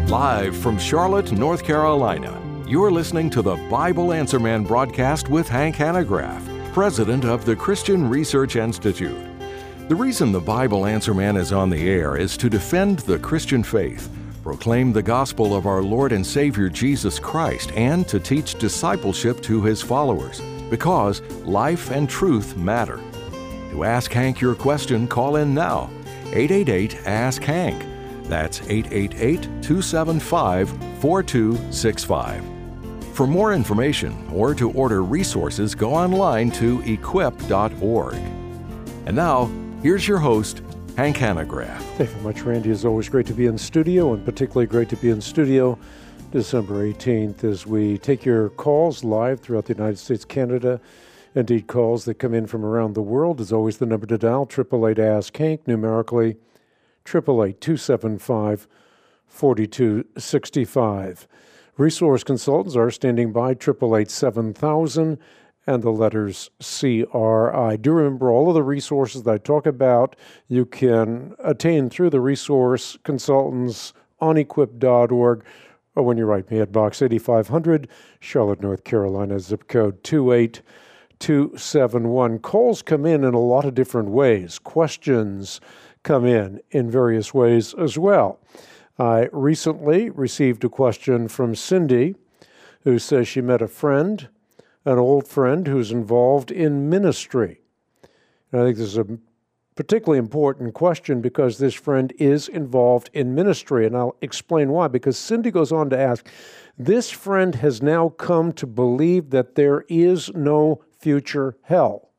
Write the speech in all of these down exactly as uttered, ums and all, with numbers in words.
Live from Charlotte, North Carolina, you're listening to the Bible Answer Man broadcast with Hank Hanegraaff, president of the Christian Research Institute. The reason the Bible Answer Man is on the air is to defend the Christian faith, proclaim the gospel of our Lord and Savior Jesus Christ, and to teach discipleship to His followers, because life and truth matter. To ask Hank your question, call in now. eight eight eight, ask Hank. That's eight eight eight, two seven five, four two six five. For more information or to order resources, go online to equip dot org. And now, here's your host, Hank Hanegraaff. Thank you very much, Randy. It's always great to be in studio, and particularly great to be in studio December eighteenth as we take your calls live throughout the United States, Canada. Indeed, calls that come in from around the world. As always, the number to dial, eight eight eight, ask Hank, numerically, eight eight eight, two seven five, four two six five. Resource consultants are standing by, eight eight eight, seven thousand, and the letters C R I. Do remember, all of the resources that I talk about, you can attain through the resource consultants on equip dot org, or when you write me at Box eighty-five hundred, Charlotte, North Carolina, zip code two eight two seven one. Calls come in in a lot of different ways. Questions come in in various ways as well. I recently received a question from Cindy, who says she met a friend, an old friend who's involved in ministry. And I think this is a particularly important question because this friend is involved in ministry, and I'll explain why. Because Cindy goes on to ask, this friend has now come to believe that there is no future hell,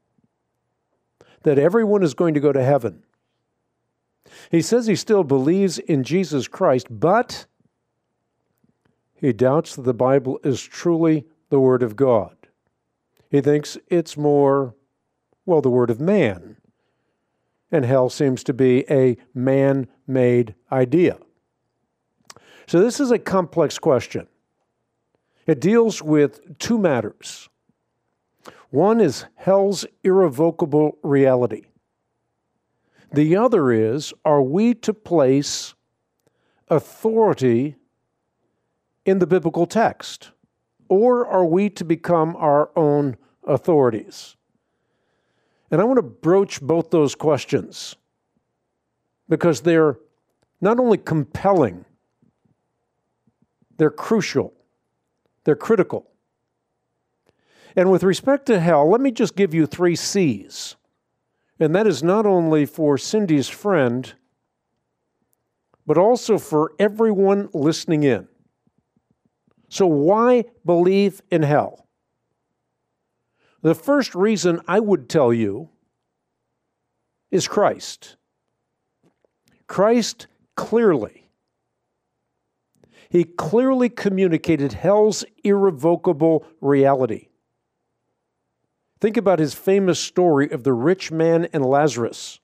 that everyone is going to go to heaven. He says he still believes in Jesus Christ, but he doubts that the Bible is truly the Word of God. He thinks it's more, well, the Word of man. And hell seems to be a man-made idea. So this is a complex question. It deals with two matters. One is hell's irrevocable reality. The other is, are we to place authority in the biblical text, or are we to become our own authorities? And I want to broach both those questions because they're not only compelling, they're crucial, they're critical. And with respect to hell, let me just give you three C's. And that is not only for Cindy's friend, but also for everyone listening in. So why believe in hell? The first reason I would tell you is Christ. Christ clearly, He clearly communicated hell's irrevocable reality. Think about His famous story of the rich man and Lazarus.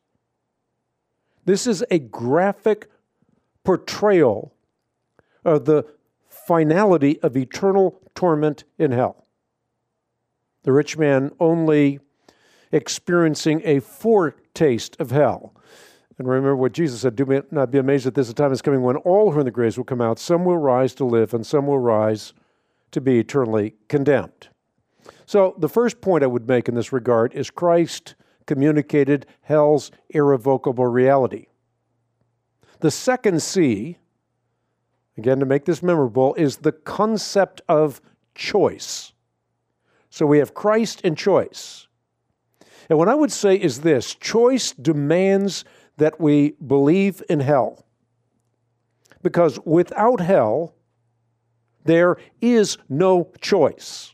This is a graphic portrayal of the finality of eternal torment in hell. The rich man only experiencing a foretaste of hell. And remember what Jesus said, do not be amazed that this time is coming when all who are in the graves will come out. Some will rise to live, and some will rise to be eternally condemned. So the first point I would make in this regard is Christ communicated hell's irrevocable reality. The second C, again to make this memorable, is the concept of choice. So we have Christ and choice. And what I would say is this: choice demands that we believe in hell. Because without hell, there is no choice.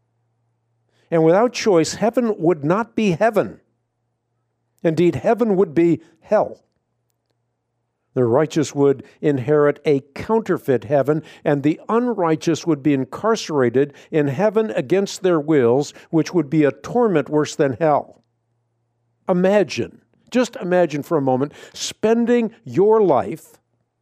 And without choice, heaven would not be heaven. Indeed, heaven would be hell. The righteous would inherit a counterfeit heaven, and the unrighteous would be incarcerated in heaven against their wills, which would be a torment worse than hell. Imagine, just imagine for a moment, spending your life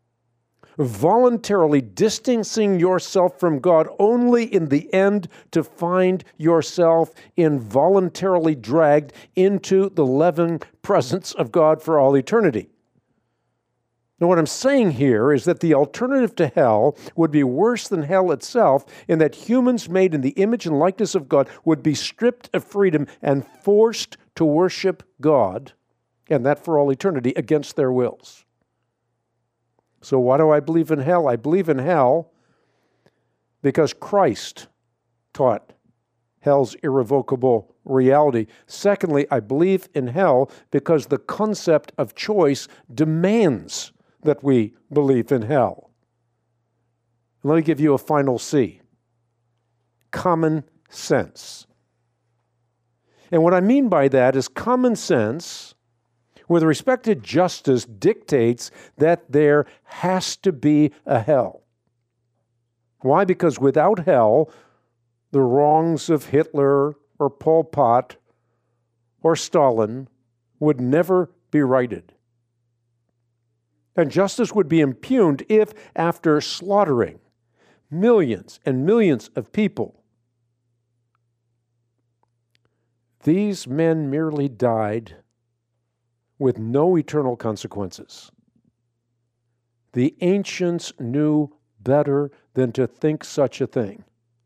voluntarily distancing yourself from God, only in the end to find yourself involuntarily dragged into the loving presence of God for all eternity. Now, what I'm saying here is that the alternative to hell would be worse than hell itself, in that humans made in the image and likeness of God would be stripped of freedom and forced to worship God, and that for all eternity, against their wills. So why do I believe in hell? I believe in hell because Christ taught hell's irrevocable reality. Secondly, I believe in hell because the concept of choice demands that we believe in hell. Let me give you a final C. Common sense. And what I mean by that is common sense with respect to justice dictates that there has to be a hell. Why? Because without hell, the wrongs of Hitler or Pol Pot or Stalin would never be righted. And justice would be impugned if, after slaughtering millions and millions of people, these men merely died with no eternal consequences. The ancients knew better than to think such a thing.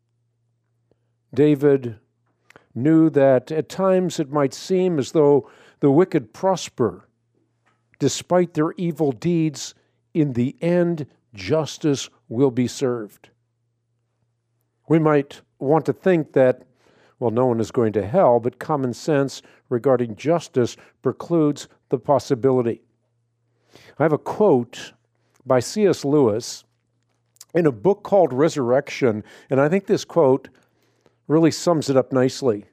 David knew that at times it might seem as though the wicked prosper. Despite their evil deeds, in the end, justice will be served. We might want to think that, well, no one is going to hell, but common sense regarding justice precludes the possibility. I have a quote by C S Lewis in a book called Resurrection, and I think this quote really sums it up nicely.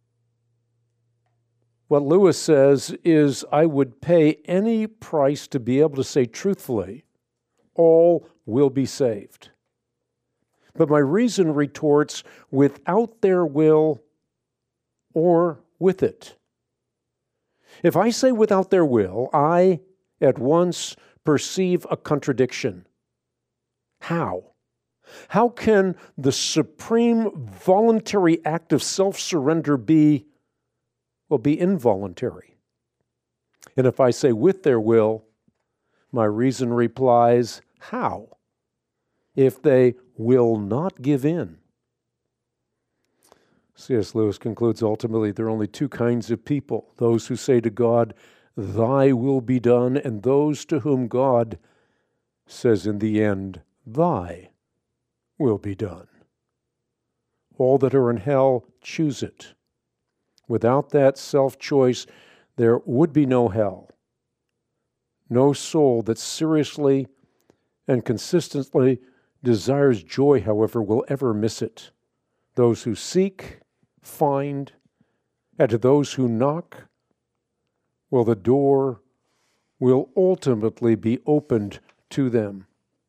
What Lewis says is, I would pay any price to be able to say truthfully, all will be saved. But my reason retorts, without their will or with it. If I say without their will, I at once perceive a contradiction. How? How can the supreme voluntary act of self-surrender be will be involuntary? And if I say with their will, my reason replies, how? If they will not give in. C S Lewis concludes, ultimately, there are only two kinds of people, those who say to God, thy will be done, and those to whom God says in the end, thy will be done. All that are in hell choose it. Without that self-choice, there would be no hell. No soul that seriously and consistently desires joy, however, will ever miss it. Those who seek, find, and to those who knock, well, the door will ultimately be opened to them.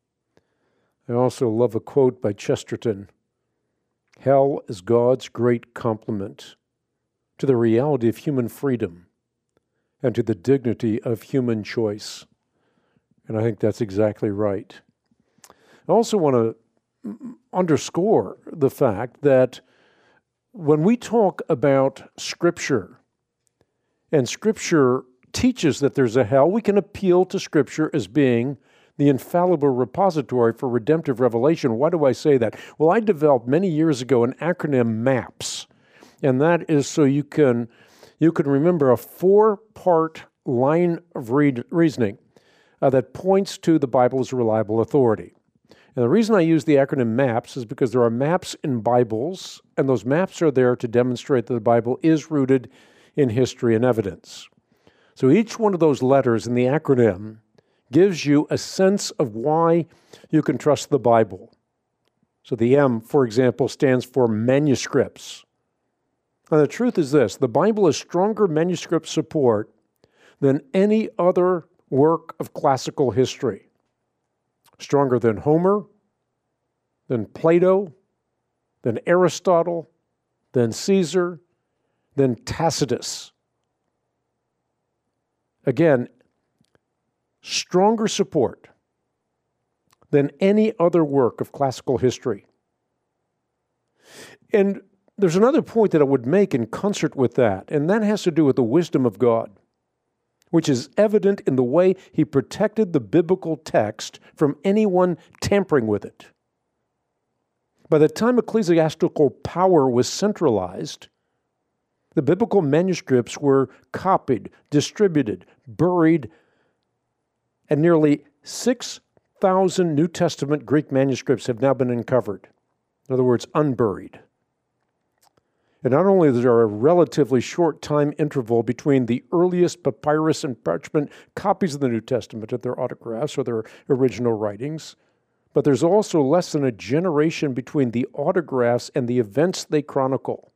I also love a quote by Chesterton. Hell is God's great compliment to the reality of human freedom and to the dignity of human choice. And I think that's exactly right. I also want to underscore the fact that when we talk about Scripture, and Scripture teaches that there's a hell, we can appeal to Scripture as being the infallible repository for redemptive revelation. Why do I say that? Well, I developed many years ago an acronym MAPS, and that is so you can you can remember a four-part line of read, reasoning uh, that points to the Bible as a reliable authority. And the reason I use the acronym MAPS is because there are maps in Bibles, and those maps are there to demonstrate that the Bible is rooted in history and evidence. So each one of those letters in the acronym gives you a sense of why you can trust the Bible. So the M, for example, stands for manuscripts. And the truth is this, the Bible has stronger manuscript support than any other work of classical history. Stronger than Homer, than Plato, than Aristotle, than Caesar, than Tacitus. Again, stronger support than any other work of classical history. And there's another point that I would make in concert with that, and that has to do with the wisdom of God. which is evident in the way he protected the biblical text from anyone tampering with it. By the time ecclesiastical power was centralized, the biblical manuscripts were copied, distributed, buried, and nearly six thousand New Testament Greek manuscripts have now been uncovered. In other words, unburied. And not only is there a relatively short time interval between the earliest papyrus and parchment copies of the New Testament and their autographs or their original writings, but there's also less than a generation between the autographs and the events they chronicle.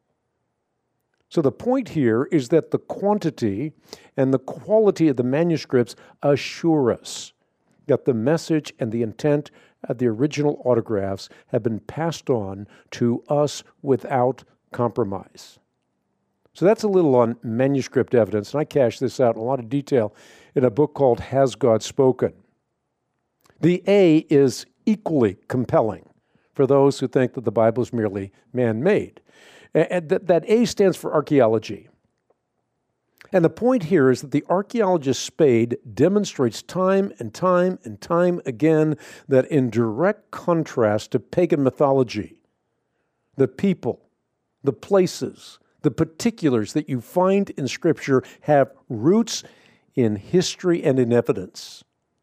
So the point here is that the quantity and the quality of the manuscripts assure us that the message and the intent of the original autographs have been passed on to us without compromise. So that's a little on manuscript evidence, and I cash this out in a lot of detail in a book called Has God Spoken? The A is equally compelling for those who think that the Bible is merely man-made. And that, that A stands for archaeology. And the point here is that the archaeologist Spade demonstrates time and time and time again that in direct contrast to pagan mythology, the people, the places, the particulars that you find in Scripture have roots in history and in evidence.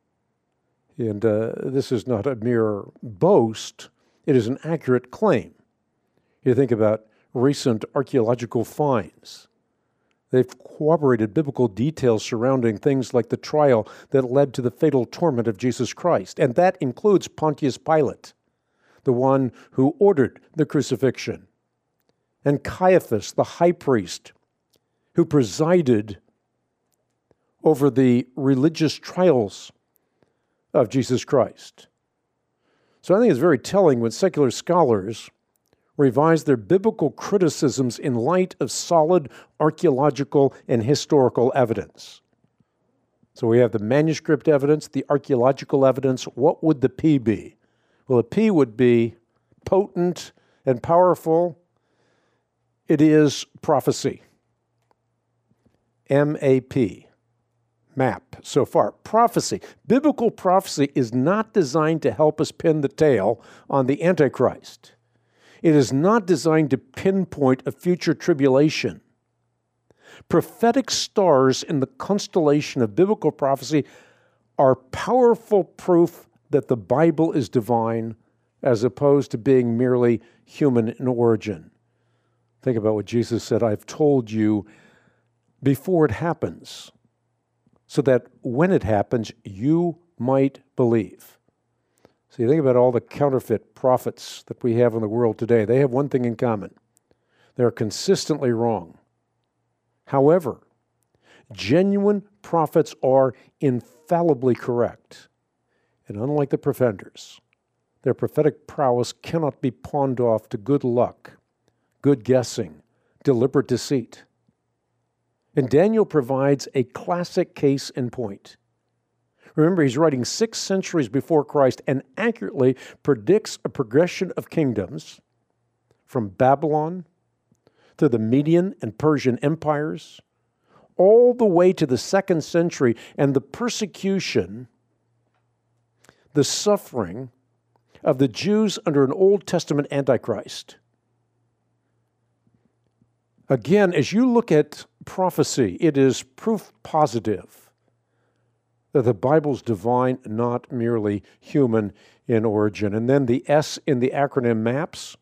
And uh, this is not a mere boast. It is an accurate claim. You think about recent archaeological finds. They've corroborated biblical details surrounding things like the trial that led to the fatal torment of Jesus Christ. And that includes Pontius Pilate, the one who ordered the crucifixion, and Caiaphas, the high priest, who presided over the religious trials of Jesus Christ. So I think it's very telling when secular scholars revise their biblical criticisms in light of solid archaeological and historical evidence. So we have the manuscript evidence, the archaeological evidence. What would the P be? Well, the P would be potent and powerful. It is prophecy. M A P. Map so far. Prophecy. Biblical prophecy is not designed to help us pin the tail on the Antichrist. It is not designed to pinpoint a future tribulation. Prophetic stars in the constellation of biblical prophecy are powerful proof that the Bible is divine as opposed to being merely human in origin. Think about what Jesus said, I've told you before it happens, so that when it happens, you might believe. So you think about all the counterfeit prophets that we have in the world today. They have one thing in common. They're consistently wrong. However, genuine prophets are infallibly correct. And unlike the pretenders, their prophetic prowess cannot be pawned off to good luck, good guessing, deliberate deceit. And Daniel provides a classic case in point. Remember, he's writing six centuries before Christ and accurately predicts a progression of kingdoms from Babylon to the Median and Persian empires, all the way to the second century, and the persecution, the suffering of the Jews under an Old Testament Antichrist. Again, as you look at prophecy, it is proof positive that the Bible's divine, not merely human in origin. And then the S in the acronym MAPS,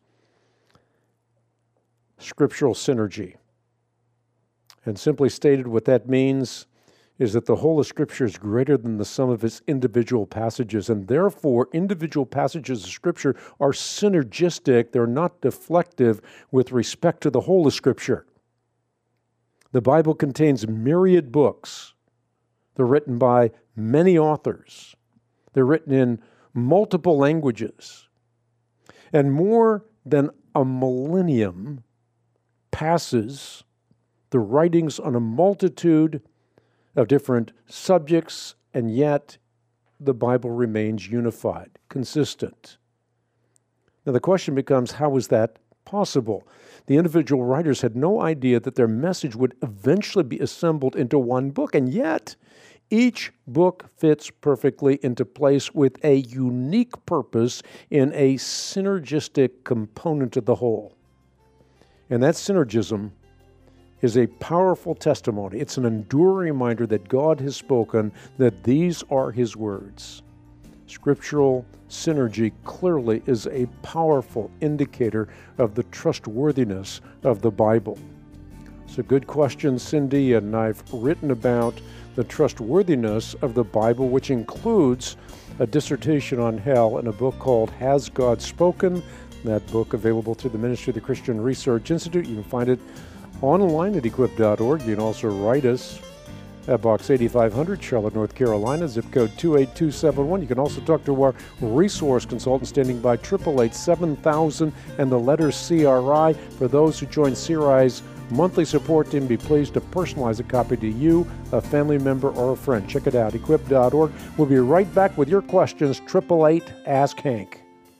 scriptural synergy. And simply stated, what that means is that the whole of Scripture is greater than the sum of its individual passages, and therefore individual passages of Scripture are synergistic. They're not deflective with respect to the whole of Scripture. The Bible contains myriad books. They're written by many authors. They're written in multiple languages. And more than a millennium passes the writings on a multitude of different subjects, and yet the Bible remains unified, consistent. Now the question becomes, how is that possible. The individual writers had no idea that their message would eventually be assembled into one book, and yet each book fits perfectly into place with a unique purpose in a synergistic component of the whole. And that synergism is a powerful testimony. It's an enduring reminder that God has spoken, that these are His words. Scriptural synergy clearly is a powerful indicator of the trustworthiness of the Bible. It's a good question, Cindy, and I've written about the trustworthiness of the Bible, which includes a dissertation on hell in a book called Has God Spoken? That book available through the Ministry of the Christian Research Institute. You can find it online at equip dot org. You can also write us at Box eighty-five hundred, Charlotte, North Carolina, zip code two eight two seven one. You can also talk to our resource consultant standing by, eight eight eight, seven thousand and the letter C R I. For those who join C R I's monthly support team, be pleased to personalize a copy to you, a family member, or a friend. Check it out, equip dot org. We'll be right back with your questions. eight eight eight, ask Hank.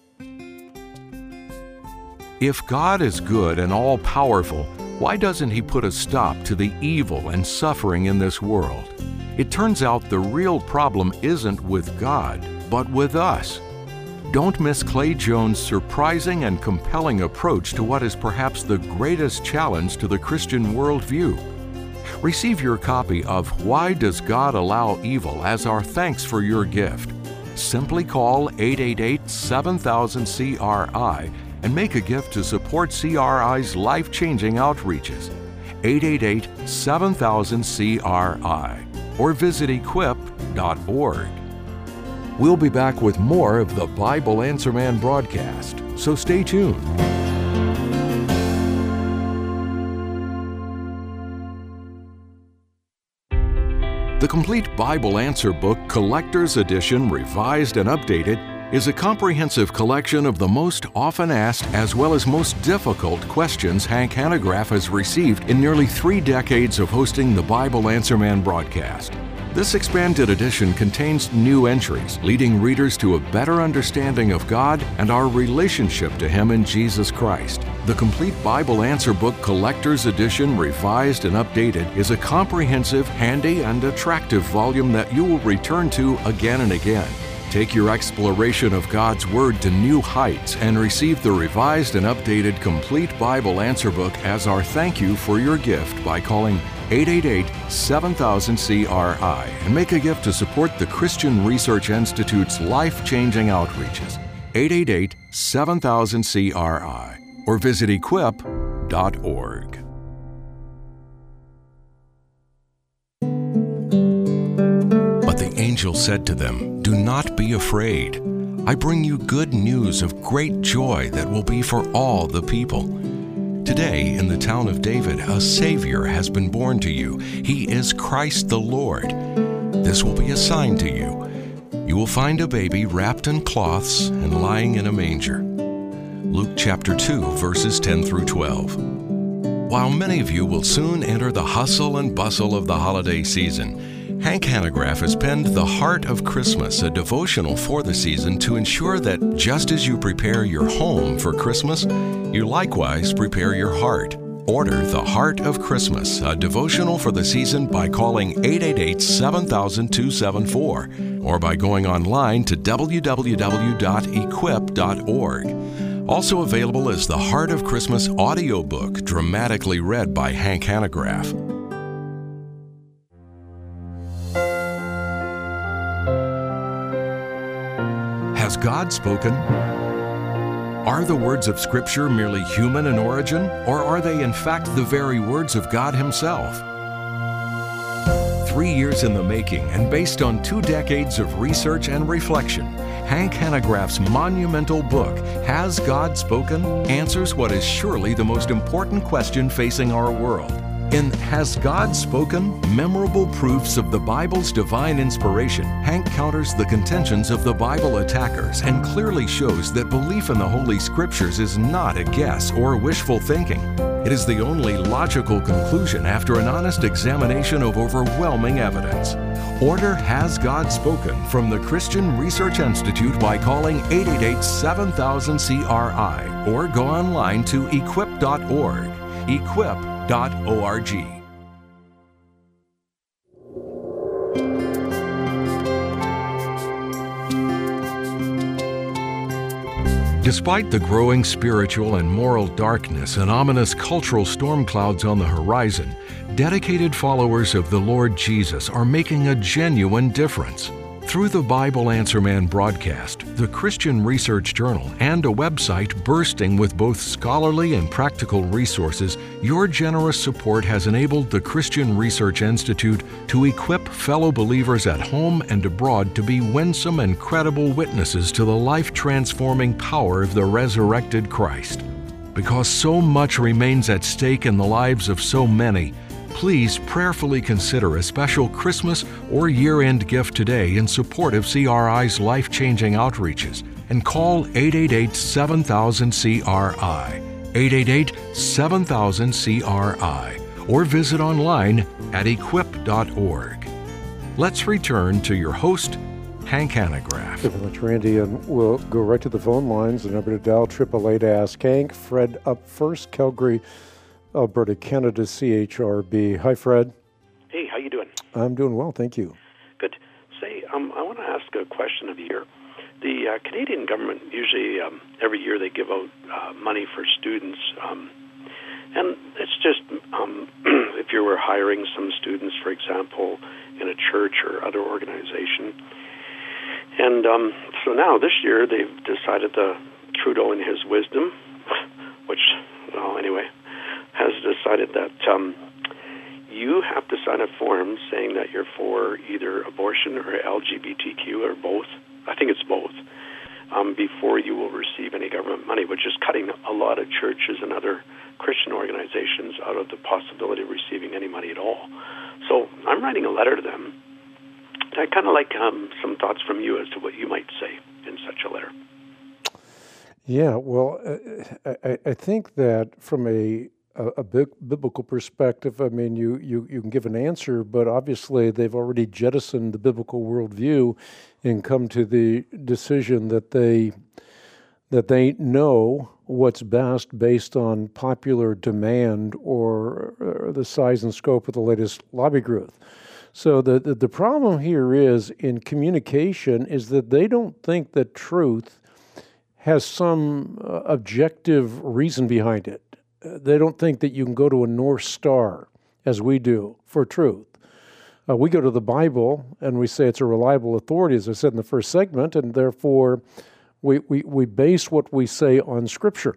If God is good and all-powerful, why doesn't He put a stop to the evil and suffering in this world? It turns out the real problem isn't with God, but with us. Don't miss Clay Jones' surprising and compelling approach to what is perhaps the greatest challenge to the Christian worldview. Receive your copy of Why Does God Allow Evil as our thanks for your gift. Simply call eight eight eight, seven thousand, C R I and make a gift to support C R I's life-changing outreaches. eight eight eight, seven thousand, C R I or visit equip dot org. We'll be back with more of the Bible Answer Man broadcast, so stay tuned. The Complete Bible Answer Book Collector's Edition, revised and updated, is a comprehensive collection of the most often asked as well as most difficult questions Hank Hanegraaff has received in nearly three decades of hosting the Bible Answer Man broadcast. This expanded edition contains new entries, leading readers to a better understanding of God and our relationship to Him in Jesus Christ. The Complete Bible Answer Book Collector's Edition, revised and updated, is a comprehensive, handy, and attractive volume that you will return to again and again. Take your exploration of God's Word to new heights and receive the revised and updated Complete Bible Answer Book as our thank you for your gift by calling eight eight eight, seven thousand, C R I and make a gift to support the Christian Research Institute's life-changing outreaches. eight eight eight, seven thousand, C R I or visit equip dot org. But the angel said to them, "Do not be afraid. I bring you good news of great joy that will be for all the people. Today, in the town of David, a Savior has been born to you. He is Christ the Lord. This will be a sign to you. You will find a baby wrapped in cloths and lying in a manger." Luke chapter two, verses ten through twelve. While many of you will soon enter the hustle and bustle of the holiday season, Hank Hanegraaff has penned The Heart of Christmas, a devotional for the season to ensure that just as you prepare your home for Christmas, you likewise prepare your heart. Order The Heart of Christmas, a devotional for the season, by calling eight eight eight, seven thousand, two seven four or by going online to w w w dot equip dot org. Also available is The Heart of Christmas audiobook, dramatically read by Hank Hanegraaff. Has God spoken? Are the words of Scripture merely human in origin, or are they in fact the very words of God Himself? Three years in the making and based on two decades of research and reflection, Hank Hanegraaff's monumental book, Has God Spoken?, answers what is surely the most important question facing our world. In Has God Spoken? Memorable Proofs of the Bible's Divine Inspiration, Hank counters the contentions of the Bible attackers and clearly shows that belief in the Holy Scriptures is not a guess or wishful thinking. It is the only logical conclusion after an honest examination of overwhelming evidence. Order Has God Spoken from the Christian Research Institute by calling eight eight eight, seven thousand, C R I or go online to equip dot org. equip dot org. Despite the growing spiritual and moral darkness and ominous cultural storm clouds on the horizon, dedicated followers of the Lord Jesus are making a genuine difference. Through the Bible Answer Man broadcast, the Christian Research Journal, and a website bursting with both scholarly and practical resources, your generous support has enabled the Christian Research Institute to equip fellow believers at home and abroad to be winsome and credible witnesses to the life-transforming power of the resurrected Christ. Because so much remains at stake in the lives of so many, please prayerfully consider a special Christmas or year-end gift today in support of C R I's life-changing outreaches and call eight eight eight, seven thousand, C R I, eight eight eight, seven thousand, C R I, or visit online at equip dot org. Let's return to your host, Hank Hanegraaff. Thank you very much, Randy, and we'll go right to the phone lines. The number to dial, triple eight Ask Hank. Fred up first, Calgary, Alberta, Canada, C H R B. Hi, Fred. Hey, how you doing? I'm doing well, thank you. Good. Say, um, I want to ask a question of you. The uh, Canadian government usually um, every year they give out uh, money for students, um, and it's just um, if you were hiring some students, for example, in a church or other organization. And um, so now this year they've decided the Trudeau in his wisdom, which, well, anyway, has decided that um, you have to sign a form saying that you're for either abortion or L G B T Q or both. I think it's both, um, before you will receive any government money, which is cutting a lot of churches and other Christian organizations out of the possibility of receiving any money at all. So I'm writing a letter to them. I'd kind of like um, some thoughts from you as to what you might say in such a letter. Yeah, well, uh, I, I think that from a a, a big biblical perspective, I mean, you, you, you can give an answer, but obviously they've already jettisoned the biblical worldview and come to the decision that they that they know what's best based on popular demand or, or the size and scope of the latest lobby growth. So the, the the problem here is in communication is that they don't think that truth has some uh, objective reason behind it. They don't think that you can go to a North Star, as we do, for truth. Uh, we go to the Bible, and we say it's a reliable authority, as I said in the first segment, and therefore we, we, we base what we say on Scripture.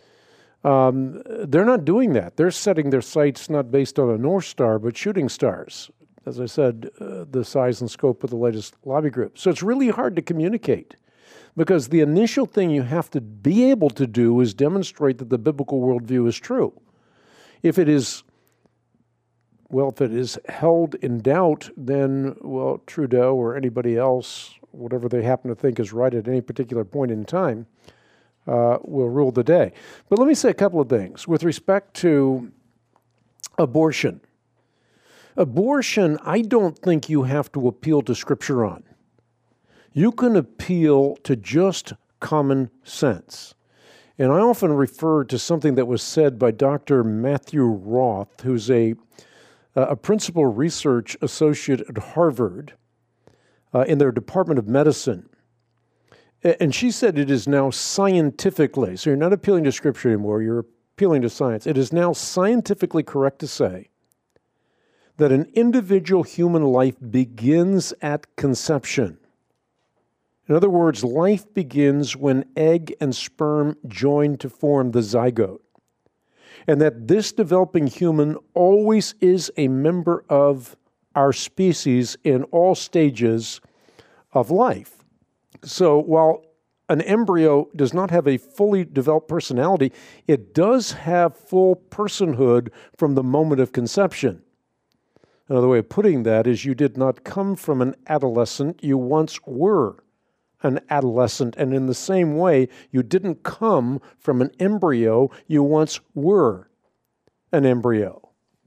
Um, they're not doing that. They're setting their sights not based on a North Star, but shooting stars. As I said, uh, the size and scope of the latest lobby group. So it's really hard to communicate. Because the initial thing you have to be able to do is demonstrate that the biblical worldview is true. If it is, well, if it is held in doubt, then, well, Trudeau or anybody else, whatever they happen to think is right at any particular point in time, uh, will rule the day. But let me say a couple of things. With respect to abortion, abortion, I don't think you have to appeal to Scripture on. You can appeal to just common sense. And I often refer to something that was said by Doctor Matthew Roth, who's a, a principal research associate at Harvard uh, in their Department of Medicine. And she said it is now scientifically, so you're not appealing to Scripture anymore, you're appealing to science. It is now scientifically correct to say that an individual human life begins at conception. In other words, life begins when egg and sperm join to form the zygote, and that this developing human always is a member of our species in all stages of life. So while an embryo does not have a fully developed personality, it does have full personhood from the moment of conception. Another way of putting that is you did not come from an adolescent, you once were an adolescent, and in the same way, you didn't come from an embryo, you once were an embryo.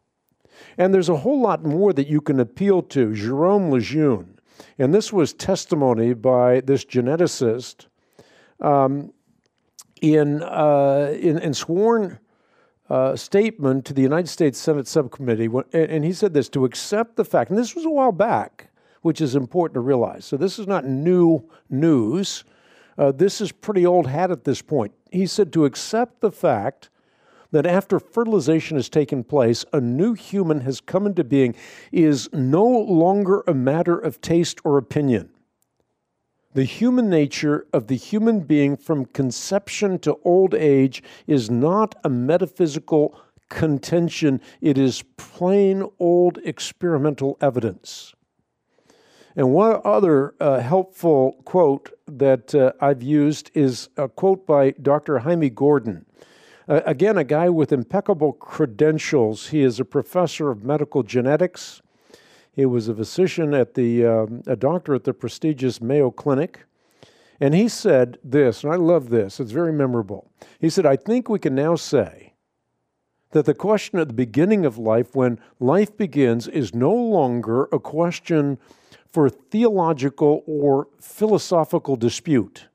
And there's a whole lot more that you can appeal to. Jerome Lejeune, and this was testimony by this geneticist um, in, uh, in, in sworn uh, statement to the United States Senate Subcommittee, and he said this: to accept the fact, and this was a while back, which is important to realize. So this is not new news. Uh, this is pretty old hat at this point. He said to accept the fact that after fertilization has taken place, a new human has come into being is no longer a matter of taste or opinion. The human nature of the human being from conception to old age is not a metaphysical contention. It is plain old experimental evidence. And one other uh, helpful quote that uh, I've used is a quote by Doctor Jaime Gordon. Uh, again, a guy with impeccable credentials. He is a professor of medical genetics. He was a physician at the, um, a doctor at the prestigious Mayo Clinic. And he said this, and I love this, it's very memorable. He said, I think we can now say that the question at the beginning of life, when life begins, is no longer a question for theological or philosophical dispute.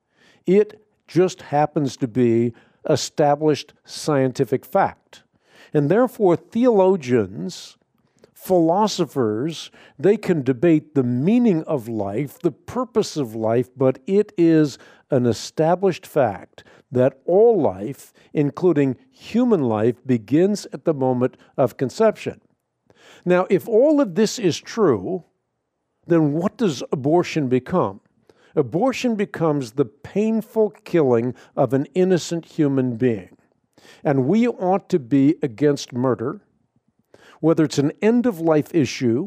It just happens to be established scientific fact. And therefore, theologians, philosophers, they can debate the meaning of life, the purpose of life, but it is an established fact that all life, including human life, begins at the moment of conception. Now, if all of this is true, then what does abortion become? Abortion becomes the painful killing of an innocent human being. And we ought to be against murder, whether it's an end-of-life issue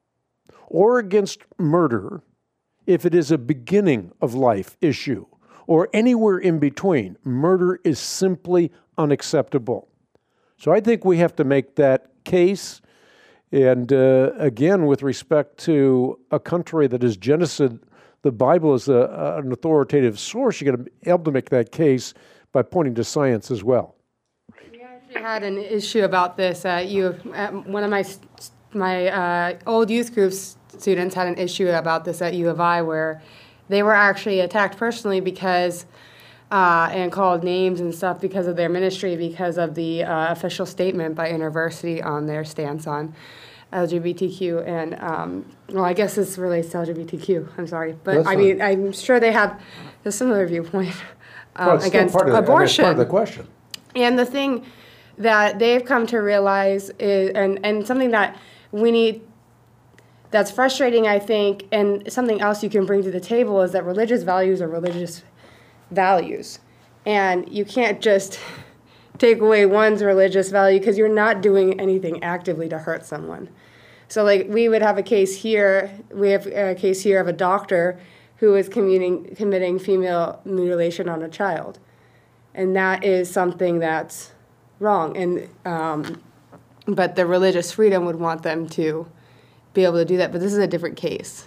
or against murder if it is a beginning-of-life issue or anywhere in between. Murder is simply unacceptable. So I think we have to make that case. And uh, again, with respect to a country that is genocide, the Bible is a, an authoritative source. You're going to be able to make that case by pointing to science as well. We actually had an issue about this. Uh, you, uh, one of my my uh, old youth group students had an issue about this at U of I, where they were actually attacked personally because uh, and called names and stuff because of their ministry, because of the uh, official statement by InterVarsity on their stance on L G B T Q. And, um, well, I guess this relates to L G B T Q. I'm sorry. But, That's I fine. mean, I'm sure they have a similar viewpoint um, Well, it's still against part of the- I mean, it's abortion. part of the question. And the thing that they've come to realize is, and, and something that we need, that's frustrating, I think, and something else you can bring to the table is that religious values are religious values. And you can't just take away one's religious value because you're not doing anything actively to hurt someone. So, like, we would have a case here, we have a case here of a doctor who is committing, committing female mutilation on a child. And that is something that's wrong. And um, but the religious freedom would want them to be able to do that. But this is a different case.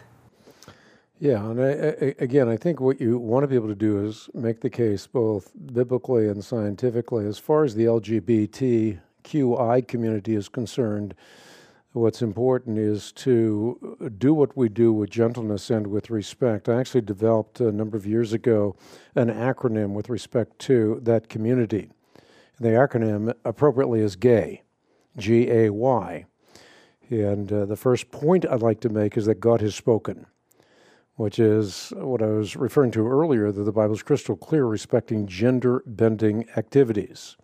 Yeah, and I, I, again, I think what you want to be able to do is make the case both biblically and scientifically. As far as the L G B T Q I community is concerned, what's important is to do what we do with gentleness and with respect. I actually developed a number of years ago an acronym with respect to that community. The acronym appropriately is GAY, G A Y. And uh, the first point I'd like to make is that God has spoken, which is what I was referring to earlier, that the Bible is crystal clear respecting gender-bending activities.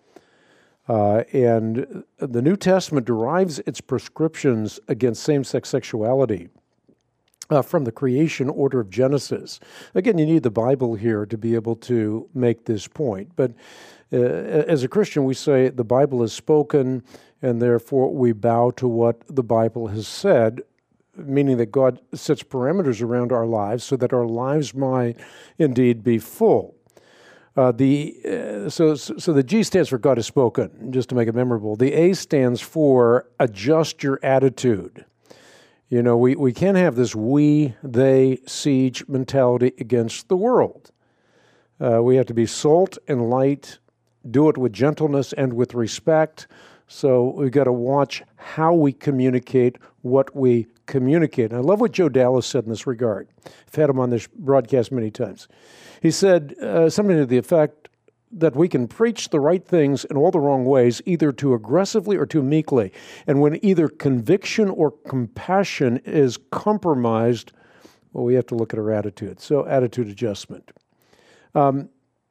Uh, and the New Testament derives its prescriptions against same-sex sexuality uh, from the creation order of Genesis. Again, you need the Bible here to be able to make this point. But uh, as a Christian, we say the Bible is spoken, and therefore we bow to what the Bible has said, meaning that God sets parameters around our lives so that our lives might indeed be full. Uh, the uh, so so the G stands for God has spoken, just to make it memorable. The A stands for adjust your attitude. You know, we, we can't have this we, they, siege mentality against the world. Uh, we have to be salt and light, do it with gentleness and with respect, So we've got to watch how we communicate what we communicate. And I love what Joe Dallas said in this regard. I've had him on this broadcast many times. He said uh, something to the effect that we can preach the right things in all the wrong ways, either too aggressively or too meekly. And when either conviction or compassion is compromised, well, we have to look at our attitude. So attitude adjustment. Um,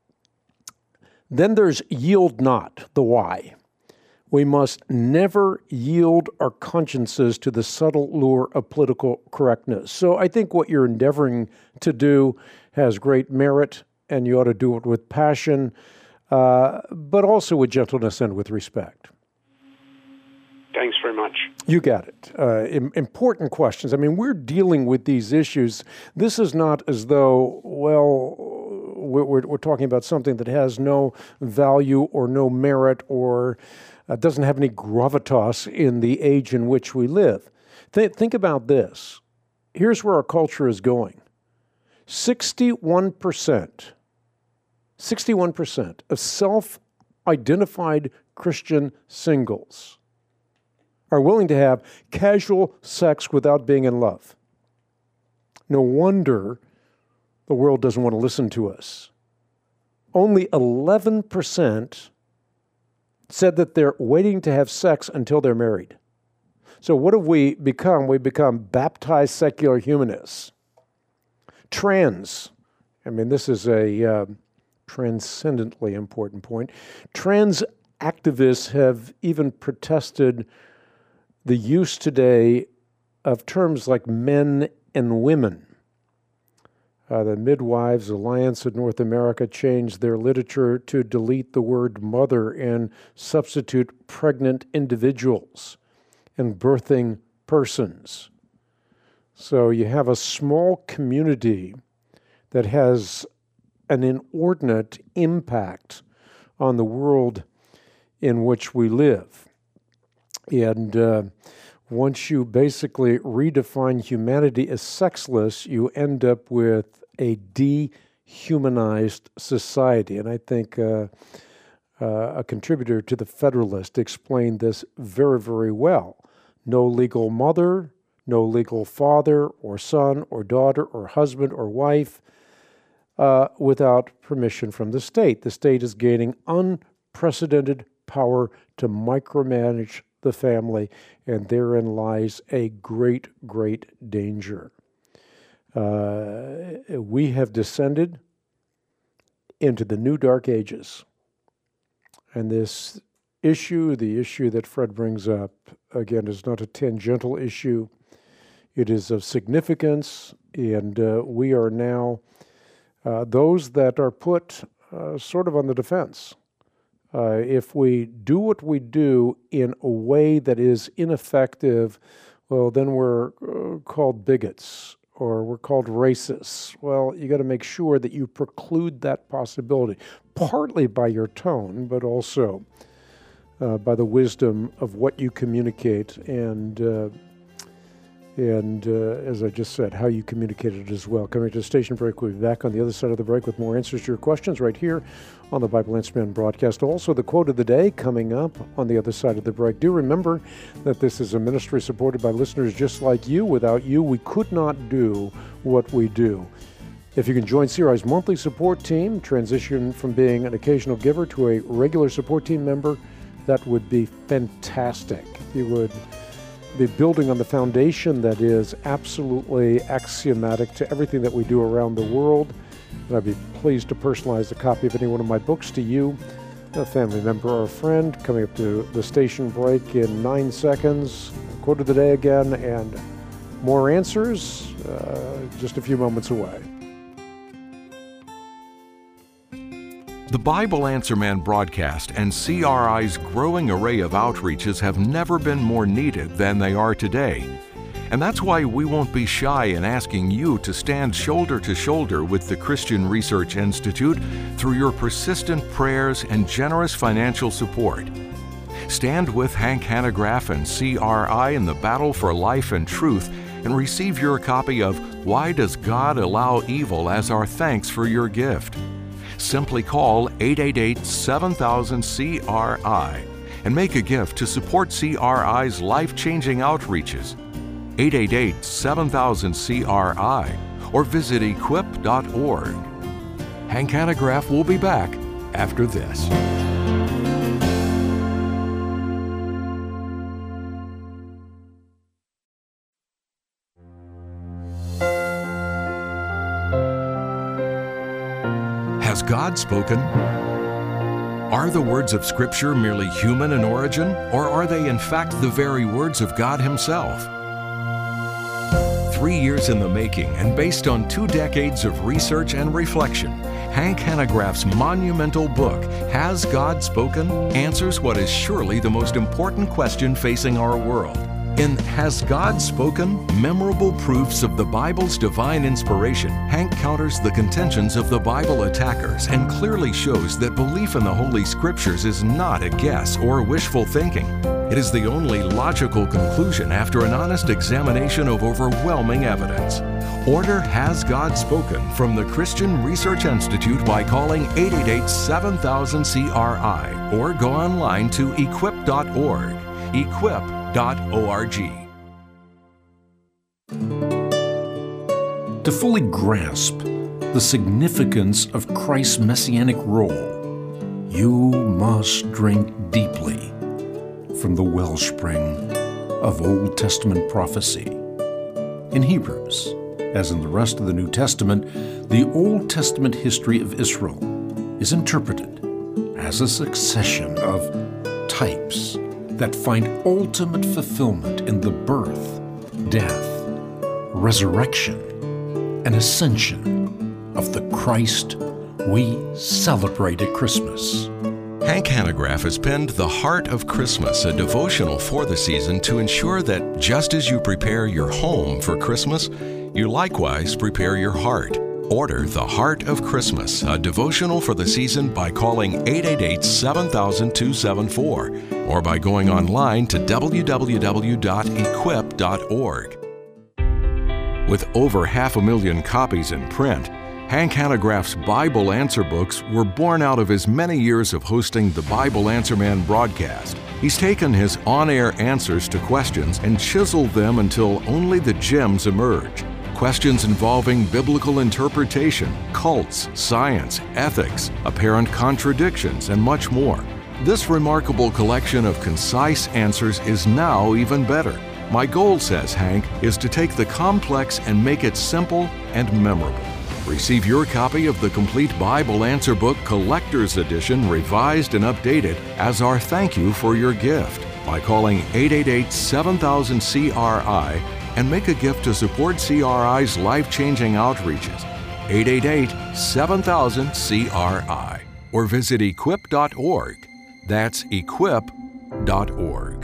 then there's yield not, the why. We must never yield our consciences to the subtle lure of political correctness. So I think what you're endeavoring to do has great merit, and you ought to do it with passion, uh, but also with gentleness and with respect. Thanks very much. You got it. Uh, im- important questions. I mean, we're dealing with these issues. This is not as though, well, we're, we're, we're talking about something that has no value or no merit or uh, doesn't have any gravitas in the age in which we live. Th- think about this. Here's where our culture is going. sixty-one percent, sixty-one percent of self-identified Christian singles are willing to have casual sex without being in love. No wonder the world doesn't want to listen to us. Only eleven percent said that they're waiting to have sex until they're married. So what have we become? We've become baptized secular humanists. Trans, I mean, this is a uh, transcendently important point. Trans activists have even protested the use today of terms like men and women. Uh, the Midwives Alliance of North America changed their literature to delete the word mother and substitute pregnant individuals and birthing persons. So you have a small community that has an inordinate impact on the world in which we live. And uh, once you basically redefine humanity as sexless, you end up with a dehumanized society. And I think uh, uh, a contributor to the Federalist explained this very, very well. No legal mother, no legal father or son or daughter or husband or wife uh, without permission from the state. The state is gaining unprecedented power to micromanage the family, and therein lies a great, great danger. Uh, we have descended into the new dark ages. And this issue, the issue that Fred brings up, again, is not a tangential issue. It is of significance, and uh, we are now uh, those that are put uh, sort of on the defense. Uh, if we do what we do in a way that is ineffective, well, then we're uh, called bigots or we're called racists. Well, you got to make sure that you preclude that possibility, partly by your tone, but also uh, by the wisdom of what you communicate and, uh, and uh, as I just said, how you communicate it as well. Coming to the station break, we'll be back on the other side of the break with more answers to your questions right here on the Bible Answer Man broadcast. Also, the quote of the day coming up on the other side of the break. Do remember that this is a ministry supported by listeners just like you. Without you, we could not do what we do. If you can join C R I's monthly support team, transition from being an occasional giver to a regular support team member, that would be fantastic. You would be building on the foundation that is absolutely axiomatic to everything that we do around the world. And I'd be pleased to personalize a copy of any one of my books to you, a family member or a friend. Coming up to the station break in nine seconds. Quote of the day again, and more answers uh, just a few moments away. The Bible Answer Man broadcast and C R I's growing array of outreaches have never been more needed than they are today. And that's why we won't be shy in asking you to stand shoulder to shoulder with the Christian Research Institute through your persistent prayers and generous financial support. Stand with Hank Hanegraaff and C R I in the battle for life and truth and receive your copy of Why Does God Allow Evil as our thanks for your gift. Simply call eight eight eight, seven thousand C R I. and make a gift to support C R I's life-changing outreaches. eight eight eight, seven thousand, C R I or visit equip dot org. Hank Hanegraaff will be back after this. Has God spoken? Are the words of Scripture merely human in origin, or are they in fact the very words of God Himself? Three years in the making and based on two decades of research and reflection, Hank Hanegraaff's monumental book, Has God Spoken?, answers what is surely the most important question facing our world. In Has God Spoken? Memorable Proofs of the Bible's Divine Inspiration, Hank counters the contentions of the Bible attackers and clearly shows that belief in the Holy Scriptures is not a guess or wishful thinking. It is the only logical conclusion after an honest examination of overwhelming evidence. Order Has God Spoken from the Christian Research Institute by calling eight eight eight, seven thousand, C R I or go online to equip dot org. equip dot org. To fully grasp the significance of Christ's messianic role, you must drink deeply from the wellspring of Old Testament prophecy. In Hebrews, as in the rest of the New Testament, the Old Testament history of Israel is interpreted as a succession of types that find ultimate fulfillment in the birth, death, resurrection, and ascension of the Christ we celebrate at Christmas. Hank Hanegraaff has penned The Heart of Christmas, a devotional for the season to ensure that just as you prepare your home for Christmas, you likewise prepare your heart. Order The Heart of Christmas, a devotional for the season by calling eight eight eight, seven thousand, two seven four or by going online to w w w dot equip dot org. With over half a million copies in print, Hank Hanegraaff's Bible Answer books were born out of his many years of hosting the Bible Answer Man broadcast. He's taken his on-air answers to questions and chiseled them until only the gems emerge. Questions involving biblical interpretation, cults, science, ethics, apparent contradictions, and much more. This remarkable collection of concise answers is now even better. My goal, says Hank, is to take the complex and make it simple and memorable. Receive your copy of the complete Bible Answer Book Collector's Edition, revised and updated, as our thank you for your gift by calling eight eight eight, seven thousand, C R I and make a gift to support C R I's life-changing outreaches. eight eight eight, seven thousand, C R I or visit equip dot org. That's equip dot org.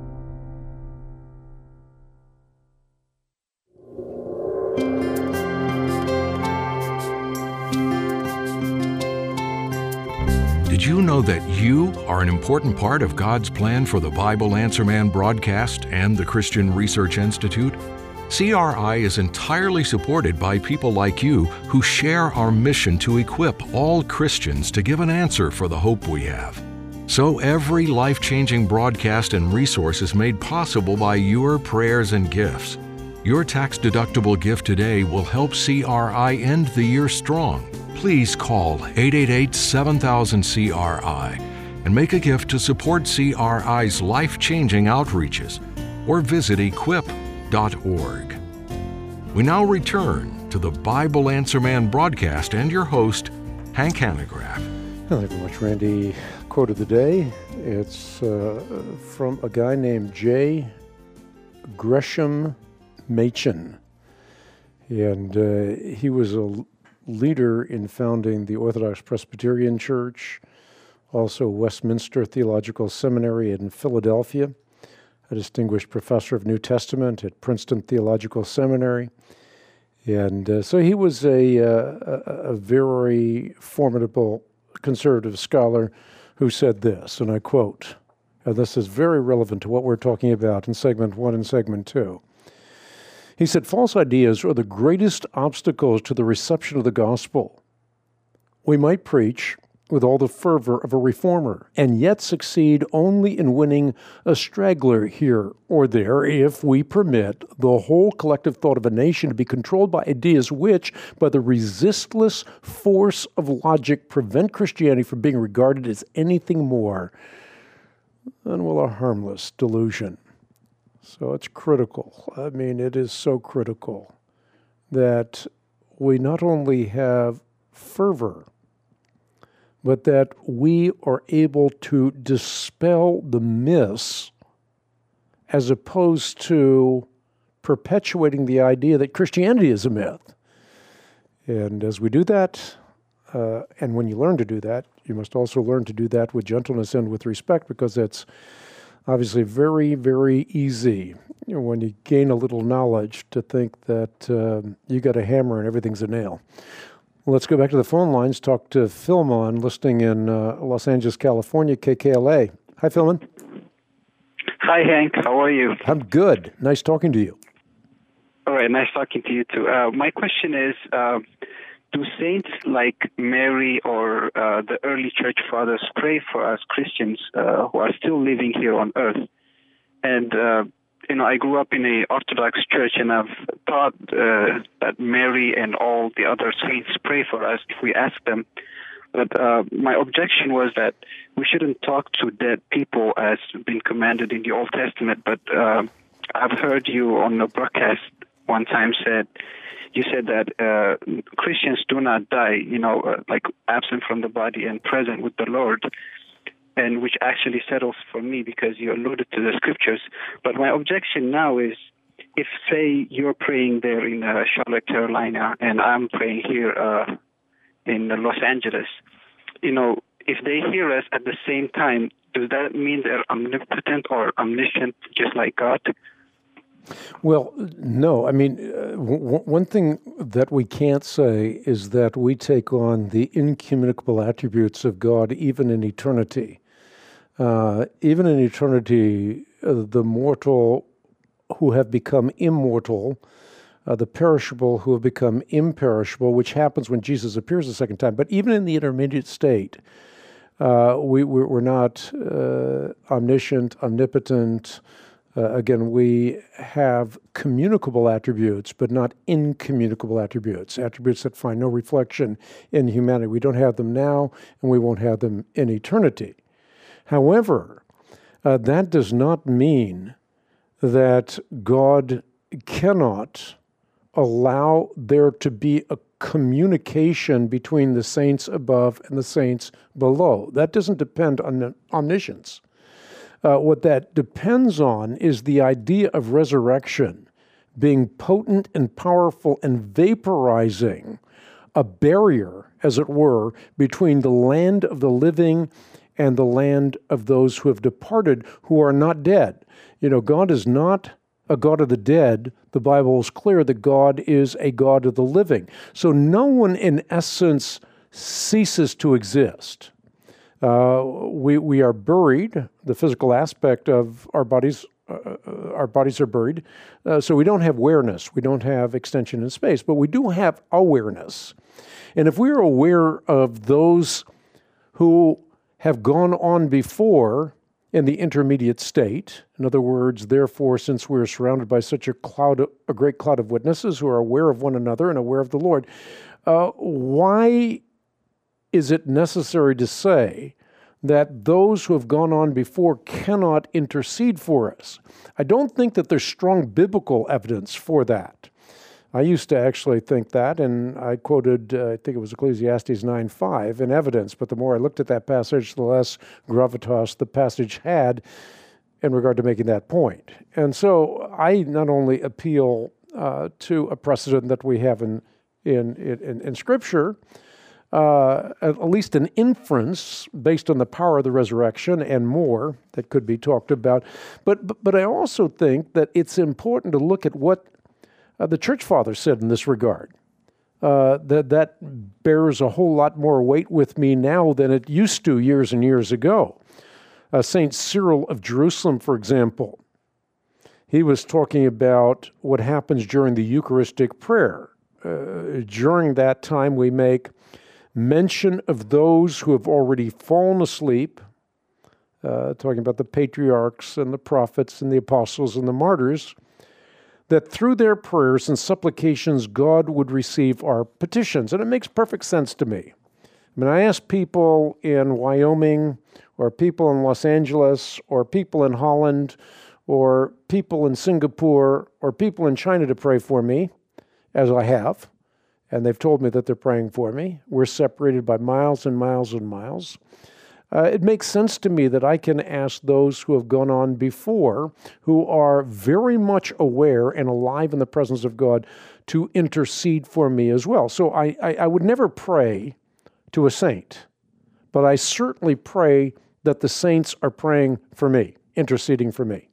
Did you know that you are an important part of God's plan for the Bible Answer Man broadcast and the Christian Research Institute? C R I is entirely supported by people like you who share our mission to equip all Christians to give an answer for the hope we have. So every life-changing broadcast and resource is made possible by your prayers and gifts. Your tax-deductible gift today will help C R I end the year strong. Please call eight eight eight, seven thousand, C R I and make a gift to support C R I's life-changing outreaches or visit equip dot org. We now return to the Bible Answer Man broadcast and your host, Hank Hanegraaff. Thank you very much, Randy. Quote of the day, it's uh, from a guy named J. Gresham Machen. And uh, he was a leader in founding the Orthodox Presbyterian Church, also Westminster Theological Seminary in Philadelphia, a distinguished professor of New Testament at Princeton Theological Seminary. And uh, so he was a, uh, a, a very formidable conservative scholar who said this, and I quote, and this is very relevant to what we're talking about in segment one and segment two. He said, false ideas are the greatest obstacles to the reception of the gospel. We might preach with all the fervor of a reformer, and yet succeed only in winning a straggler here or there if we permit the whole collective thought of a nation to be controlled by ideas which, by the resistless force of logic, prevent Christianity from being regarded as anything more than, well, a harmless delusion. So it's critical. I mean, it is so critical that we not only have fervor, but that we are able to dispel the myths as opposed to perpetuating the idea that Christianity is a myth. And as we do that, uh, and when you learn to do that, you must also learn to do that with gentleness and with respect, because it's obviously very, very easy, you know, when you gain a little knowledge, to think that uh, you got a hammer and everything's a nail. Let's go back to the phone lines, talk to Philmon, listening in uh, Los Angeles, California, K K L A. Hi, Philmon. Hi, Hank. How are you? I'm good. Nice talking to you. All right, nice talking to you, too. Uh, my question is, uh, do saints like Mary or uh, the early church fathers pray for us Christians uh, who are still living here on earth? And uh, you know, I grew up in a Orthodox church, and I've thought uh, that Mary and all the other saints pray for us if we ask them. But uh, my objection was that we shouldn't talk to dead people as been commanded in the Old Testament. But uh, I've heard you on the broadcast one time said, you said that uh, Christians do not die, you know, uh, like absent from the body and present with the Lord. And which actually settles for me because you alluded to the scriptures. But my objection now is, if, say, you're praying there in uh, Charlotte, Carolina, and I'm praying here uh, in Los Angeles, you know, if they hear us at the same time, does that mean they're omnipotent or omniscient, just like God? Well, no. I mean, uh, w- one thing that we can't say is that we take on the incommunicable attributes of God even in eternity. Uh, even in eternity, uh, the mortal who have become immortal, uh, the perishable who have become imperishable, which happens when Jesus appears the second time. But even in the intermediate state, uh, we, we're not uh, omniscient, omnipotent. Uh, again, we have communicable attributes, but not incommunicable attributes, attributes that find no reflection in humanity. We don't have them now, and we won't have them in eternity. However, uh, that does not mean that God cannot allow there to be a communication between the saints above and the saints below. That doesn't depend on omniscience. Uh, what that depends on is the idea of resurrection being potent and powerful and vaporizing a barrier, as it were, between the land of the living and the land of those who have departed, who are not dead. You know, God is not a God of the dead. The Bible is clear that God is a God of the living. So no one, in essence, ceases to exist. Uh, we we are buried. The physical aspect of our bodies, uh, our bodies are buried. Uh, so we don't have awareness. We don't have extension in space, but we do have awareness. And if we are aware of those who have gone on before in the intermediate state, in other words, therefore, since we're surrounded by such a cloud, a great cloud of witnesses who are aware of one another and aware of the Lord, uh, why is it necessary to say that those who have gone on before cannot intercede for us? I don't think that there's strong biblical evidence for that. I used to actually think that, and I quoted, uh, I think it was Ecclesiastes nine five in evidence, but the more I looked at that passage, the less gravitas the passage had in regard to making that point. And so I not only appeal uh, to a precedent that we have in, in, in, in Scripture, Uh, at least an inference based on the power of the resurrection and more that could be talked about. But but, but I also think that it's important to look at what uh, the Church Fathers said in this regard. Uh, that that bears a whole lot more weight with me now than it used to years and years ago. Uh, Saint Cyril of Jerusalem, for example, he was talking about what happens during the Eucharistic prayer. Uh, during that time we make mention of those who have already fallen asleep, uh, talking about the patriarchs and the prophets and the apostles and the martyrs, that through their prayers and supplications, God would receive our petitions. And it makes perfect sense to me. I mean, I ask people in Wyoming, or people in Los Angeles, or people in Holland, or people in Singapore, or people in China to pray for me, as I have, and they've told me that they're praying for me. We're separated by miles and miles and miles. Uh, it makes sense to me that I can ask those who have gone on before, who are very much aware and alive in the presence of God, to intercede for me as well. So I, I, I would never pray to a saint, but I certainly pray that the saints are praying for me, interceding for me.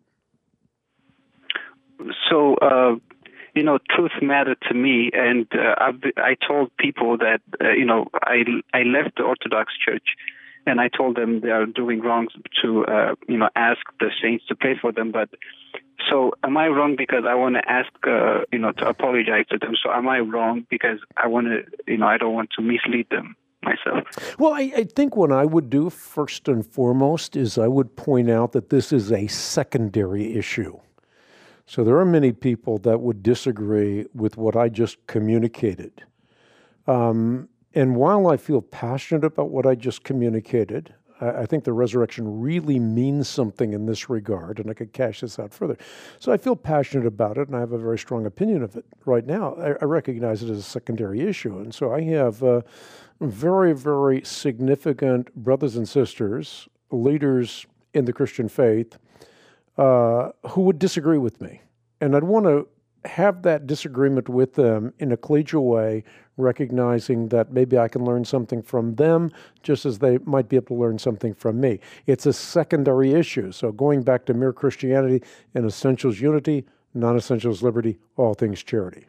So, uh, you know, truth mattered to me, and uh, I've, I told people that, uh, you know, I, I left the Orthodox Church, and I told them they are doing wrong to, uh, you know, ask the saints to pray for them. But so am I wrong because I want to ask, uh, you know, to apologize to them? So am I wrong because I want to, you know, I don't want to mislead them myself? Well, I, I think what I would do first and foremost is I would point out that this is a secondary issue. So there are many people that would disagree with what I just communicated. Um, and while I feel passionate about what I just communicated, I, I think the resurrection really means something in this regard, and I could cash this out further. So I feel passionate about it, and I have a very strong opinion of it right now. I, I recognize it as a secondary issue, and so I have uh, very, very significant brothers and sisters, leaders in the Christian faith, Uh, who would disagree with me. And I'd want to have that disagreement with them in a collegial way, recognizing that maybe I can learn something from them just as they might be able to learn something from me. It's a secondary issue. So going back to mere Christianity and essentials unity, non-essentials liberty, all things charity.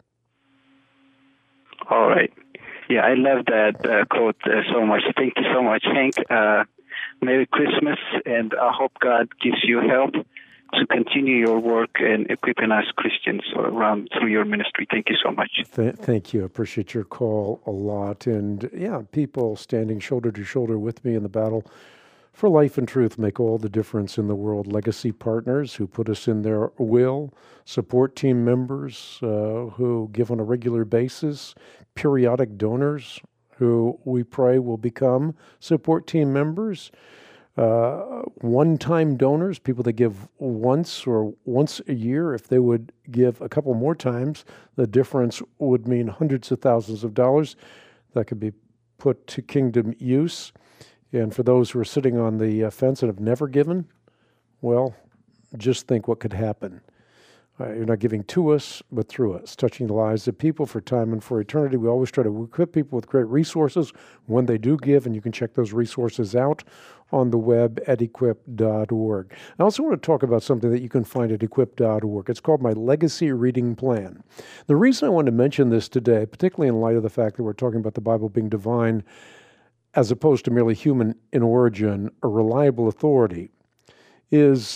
All right. Yeah, I love that uh, quote uh, so much. Thank you so much, Hank. Uh, Merry Christmas, and I hope God gives you help to continue your work and equipping us Christians around through your ministry. Thank you so much. Th- thank you. I appreciate your call a lot. And yeah, people standing shoulder to shoulder with me in the battle for life and truth make all the difference in the world. Legacy partners who put us in their will, support team members uh, who give on a regular basis, periodic donors who we pray will become support team members, Uh, one-time donors, people that give once or once a year. If they would give a couple more times, the difference would mean hundreds of thousands of dollars that could be put to kingdom use. And for those who are sitting on the uh, fence and have never given, well, just think what could happen. Uh, you're not giving to us, but through us, touching the lives of people for time and for eternity. We always try to equip people with great resources when they do give, and you can check those resources out on the web at equip dot org. I also want to talk about something that you can find at equip dot org. It's called my Legacy Reading Plan. The reason I want to mention this today, particularly in light of the fact that we're talking about the Bible being divine as opposed to merely human in origin, a reliable authority, is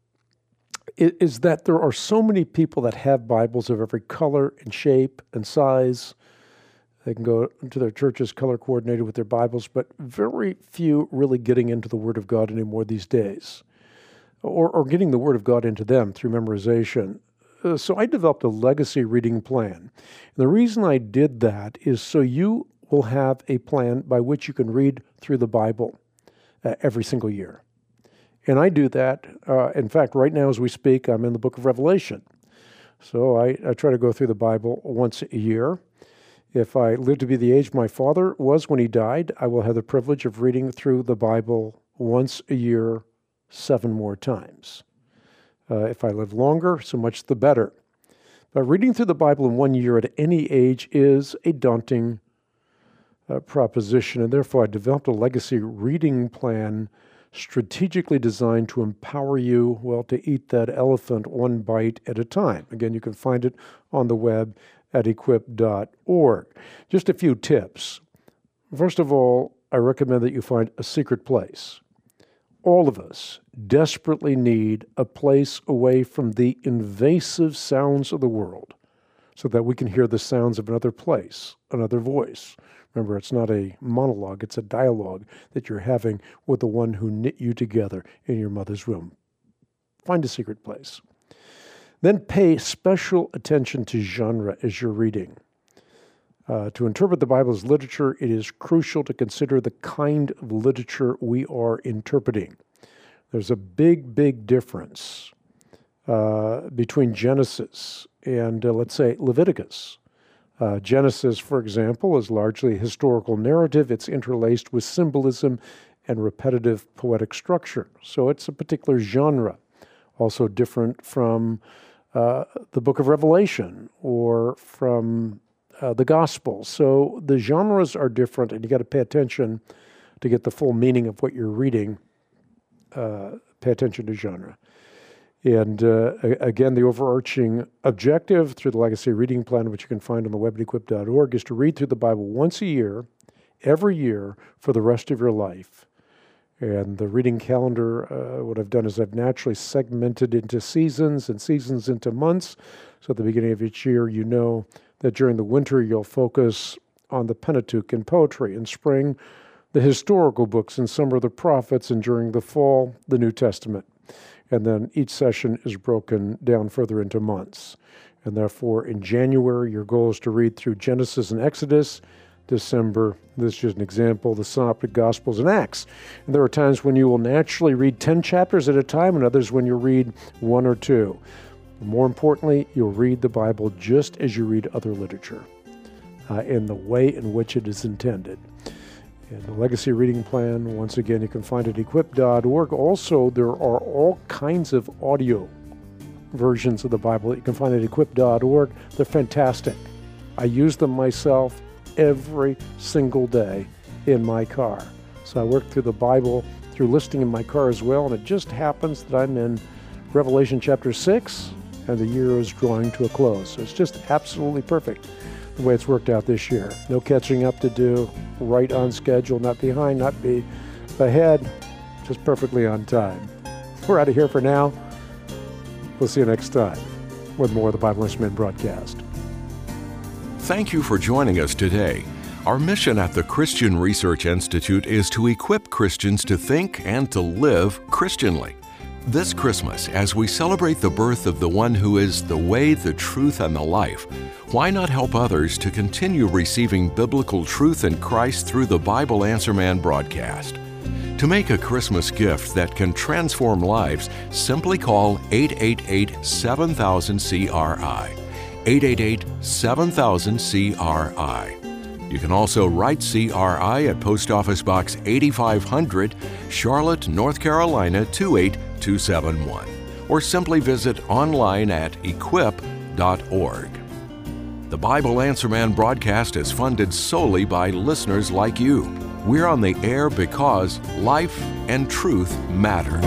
is that there are so many people that have Bibles of every color and shape and size. They can go to their churches color coordinated with their Bibles, but very few really getting into the Word of God anymore these days, or, or getting the Word of God into them through memorization. Uh, so I developed a legacy reading plan. And the reason I did that is so you will have a plan by which you can read through the Bible uh, every single year. And I do that. Uh, in fact, right now as we speak, I'm in the book of Revelation. So I, I try to go through the Bible once a year. If I live to be the age my father was when he died, I will have the privilege of reading through the Bible once a year, seven more times. Uh, if I live longer, so much the better. But reading through the Bible in one year at any age is a daunting uh, proposition, and therefore I developed a legacy reading plan strategically designed to empower you, well, to eat that elephant one bite at a time. Again, you can find it on the web at equip dot org. Just a few tips. First of all, I recommend that you find a secret place. All of us desperately need a place away from the invasive sounds of the world. so that we can hear the sounds of another place, another voice. Remember, it's not a monologue, it's a dialogue that you're having with the one who knit you together in your mother's womb. Find a secret place. Then pay special attention to genre as you're reading. Uh, to interpret the Bible as literature, it is crucial to consider the kind of literature we are interpreting. There's a big, big difference uh, between Genesis and, uh, let's say, Leviticus. Uh, Genesis, for example, is largely a historical narrative. It's interlaced with symbolism and repetitive poetic structure. So it's a particular genre, also different from uh, the book of Revelation or from uh, the Gospels. So the genres are different, and you got to pay attention to get the full meaning of what you're reading. Uh, pay attention to genre. And uh, again, the overarching objective through the Legacy Reading Plan, which you can find on the web at equip dot org, is to read through the Bible once a year, every year, for the rest of your life. And the reading calendar, uh, what I've done is I've naturally segmented into seasons and seasons into months. So at the beginning of each year, you know that during the winter, you'll focus on the Pentateuch and poetry. In spring, the historical books and some of the prophets, and during the fall, the New Testament. And then each session is broken down further into months. And therefore, in January, your goal is to read through Genesis and Exodus. December, this is just an example, the Synoptic Gospels and Acts. And there are times when you will naturally read ten chapters at a time, and others when you read one or two. More importantly, you'll read the Bible just as you read other literature, uh, in the way in which it is intended. And the Legacy Reading Plan, once again, you can find it at equip dot org. Also, there are all kinds of audio versions of the Bible that you can find at equip dot org. They're fantastic. I use them myself every single day in my car. So I work through the Bible, through listening in my car as well, and it just happens that I'm in Revelation chapter six, and the year is drawing to a close. So it's just absolutely perfect the way it's worked out this year. No catching up to do, right on schedule, not behind, not be ahead, just perfectly on time. We're out of here for now. We'll see you next time with more of the Bible Answer Man broadcast. Thank you for joining us today. Our mission at the Christian Research Institute is to equip Christians to think and to live Christianly. This Christmas, as we celebrate the birth of the one who is the way, the truth, and the life, why not help others to continue receiving biblical truth in Christ through the Bible Answer Man broadcast? To make a Christmas gift that can transform lives, simply call eight eight eight, seven thousand, C R I. eight eight eight, seven thousand, C R I. You can also write C R I at Post Office Box eighty-five hundred, Charlotte, North Carolina two eight two seven one, or simply visit online at equip dot org. The Bible Answer Man broadcast is funded solely by listeners like you. We're on the air because life and truth matter.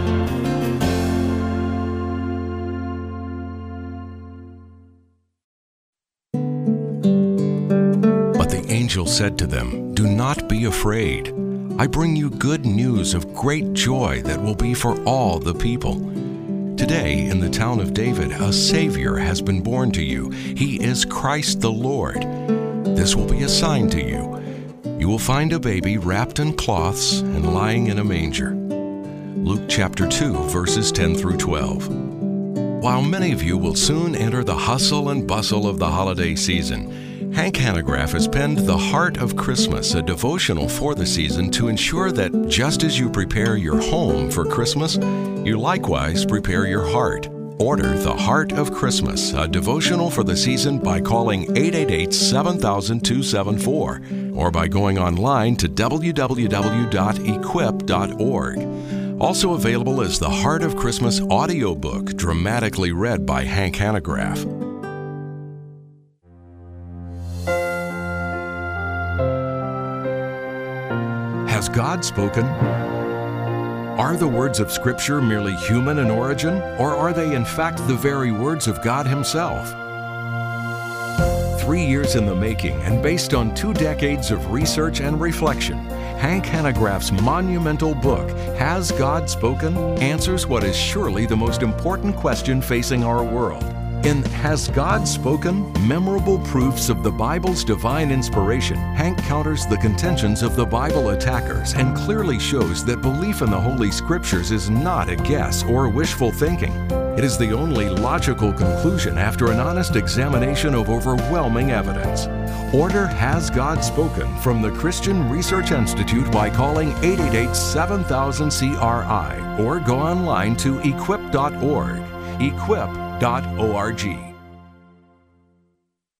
But the angel said to them, "Do not be afraid. I bring you good news of great joy that will be for all the people. Today, in the town of David, a Savior has been born to you. He is Christ the Lord. This will be a sign to you. You will find a baby wrapped in cloths and lying in a manger." Luke chapter two, verses ten through twelve. While many of you will soon enter the hustle and bustle of the holiday season, Hank Hanegraaff has penned The Heart of Christmas, a devotional for the season to ensure that just as you prepare your home for Christmas, you likewise prepare your heart. Order The Heart of Christmas, a devotional for the season, by calling eight eight eight, seven thousand, two seven four or by going online to w w w dot equip dot org. Also available is The Heart of Christmas audiobook, dramatically read by Hank Hanegraaff. Has God spoken? Are the words of Scripture merely human in origin, or are they in fact the very words of God Himself? Three years in the making and based on two decades of research and reflection, Hank Hanegraaff's monumental book, Has God Spoken?, answers what is surely the most important question facing our world. In Has God Spoken? Memorable Proofs of the Bible's Divine Inspiration, Hank counters the contentions of the Bible attackers and clearly shows that belief in the Holy Scriptures is not a guess or wishful thinking. It is the only logical conclusion after an honest examination of overwhelming evidence. Order Has God Spoken from the Christian Research Institute by calling eight eight eight, seven thousand, C R I or go online to equip dot org. equip dot org.